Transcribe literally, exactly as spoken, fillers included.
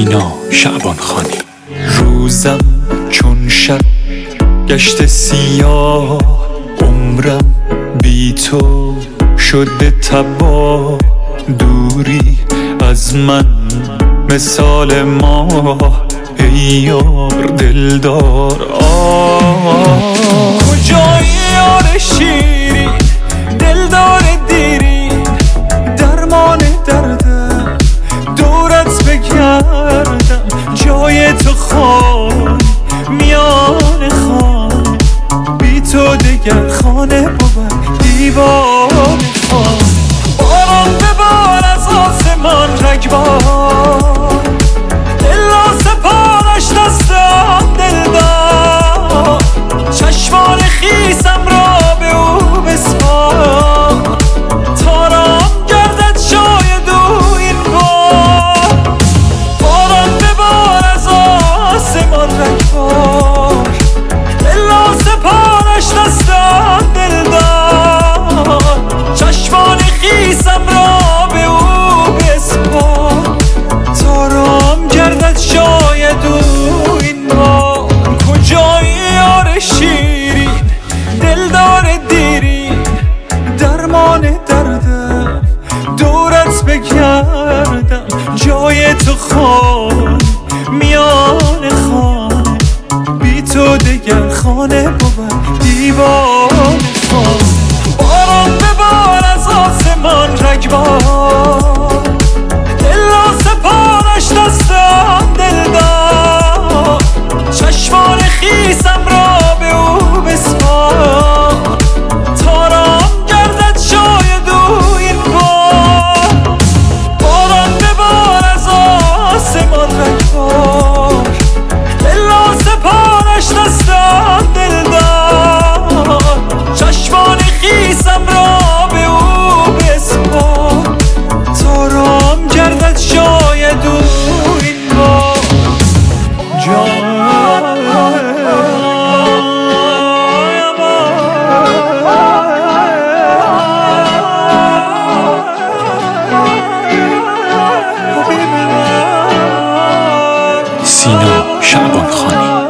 سینا شعبانخانی. روزم چون شب گشت سیاه، عمرم بی تو شده تباه. دوری از من مثال ماه، ای یار دلدار آه. کجایی یار شیرین دلدار دیرین، درمان دردم دورت بگردم. جای تو خان میان خانه، بی تو دگر خانه بود دیوانه خانه. باران ببار از آسمان رگبار، دلا سپارش دستم دلدار. چشمان خیسم را به او بسپار، تارام گردد شاید او این بار. باران ببار از آسمان رگبار، دلا سپارش دستم دلدار. چشمان خیسم را به او بسپار، تارام گردد شاید او این بار. کجایی یار شیرین دلدار دیرین، درمان دردم دورت بگردم. جای تو خان میان خانه، بی تو دگر خانه بود دیوانه خانه. باران ببار از آسمان رگبار، دلا سپارش دستم دلدار. چشمان خیسم را به او بسپار، تارام گردد شاید او این بار. باران ببار از آسمان رگبار، دلا سپارش دستم دلدار. چشمان خیسم را به او بسپار، تارام گردد شاید او این بار. جان سینا شعبانخانی.